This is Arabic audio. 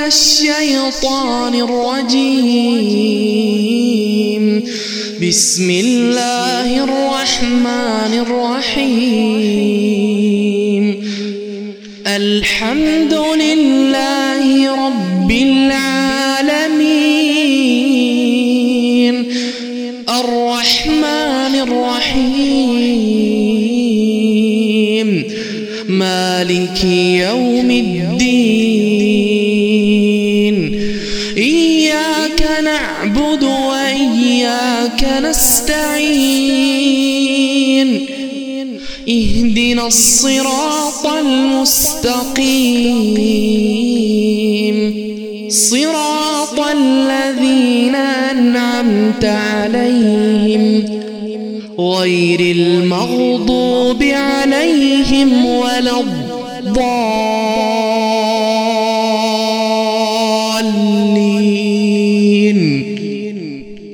الشيطان الرجيم. بسم الله الرحمن الرحيم. الحمد لله رب العالمين الرحمن الرحيم مالك يوم الدين. إياك نعبد وإياك نستعين. اهدنا الصراط المستقيم صراط الذين أنعمت عليهم غير المغضوب عليهم ولا الضالين.